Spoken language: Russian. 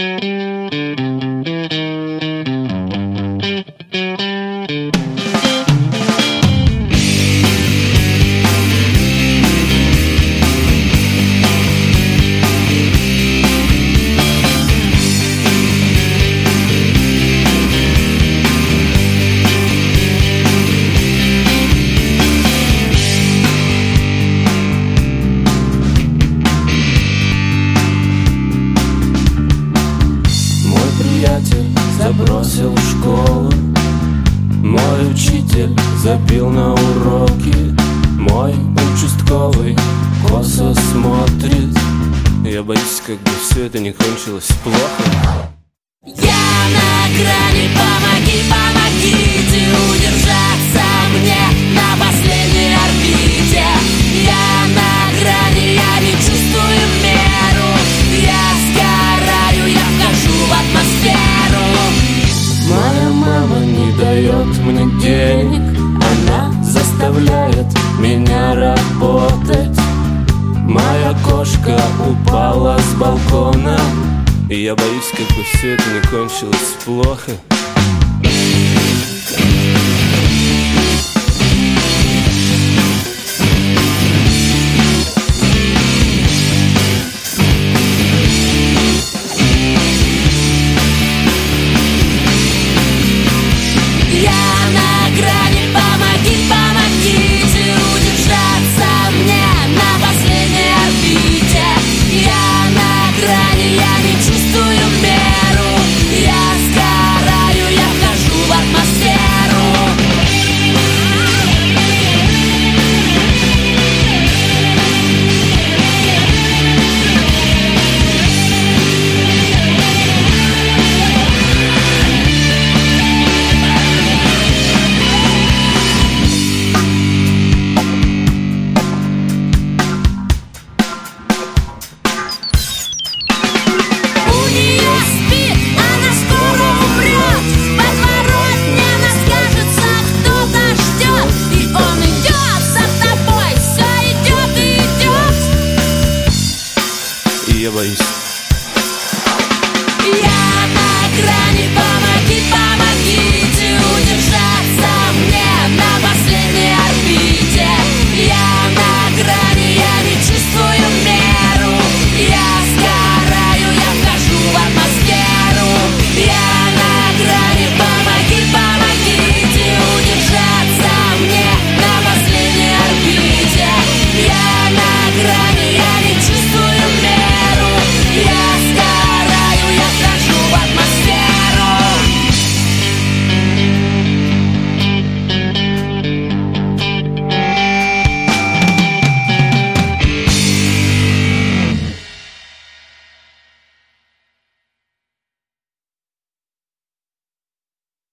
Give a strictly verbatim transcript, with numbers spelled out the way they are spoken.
Забросил школу, мой учитель забил на уроки, мой участковый косо смотрит. Я боюсь, как бы все это не кончилось плохо. Я на грани, помоги, помогите удержаться мне на последней орбите. Я на грани, я не чувствую меру. Я сгораю, я вхожу в атмосферу. Моя мама не дает мне денег, она заставляет меня работать. Моя кошка упала с балкона, и я боюсь, как бы все это не кончилось плохо. Я боюсь. Я на грани, помоги, помоги.